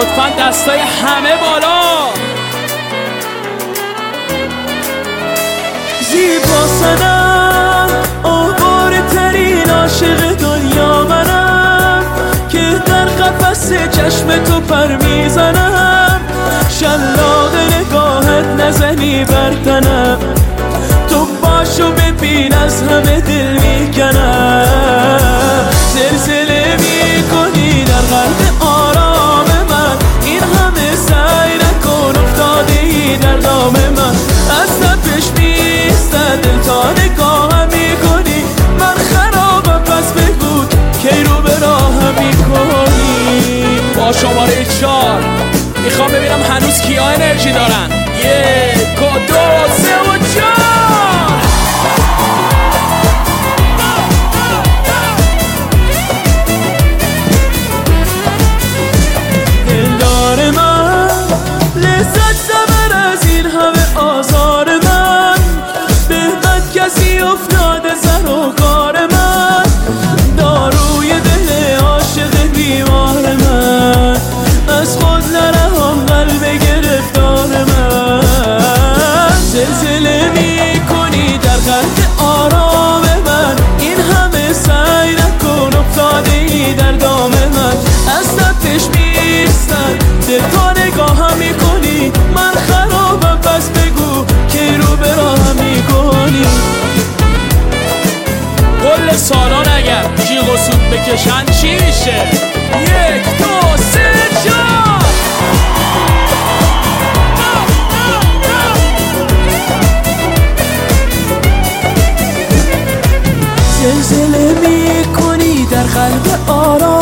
لطفاً دستای همه بالا. زیبا سنم آواره ترین عاشق دنیا منم، که در قفس چشم تو پر میزنم. شلاق نگاهت نزنی بر تنم، تو باشو ببین از همه دل میکنم. زلزله میکنی در قلب آرام من، این همه سعی نکن افتادی در دام من. از تپش میستد دل تا نگاهم میکنی، من خرابم پس بگو کی رو به راهم میکنی. با شماره 4 میخوام ببینم هنوز کیا انرژی دارن. 1 و 2 و 3 و 4. دلدار من لذت زبر از این همه آزار من، به بد کسی افتاده سر و کار من. داروی دل عاشق بیمار من، از خود نرهان قلب گرفتار من. زلزله میکنی در قلب آرام من، این همه سعی نکن افتادی در دام من. از تپش میستن دل تا نگاهم میکنی، من خرابم پس بگو کی رو به راهم میکنی. کل سالان اگر جیغ و سود بکشن چی میشه؟ 1 2 3 4. زلزله میکنی در قلب آرام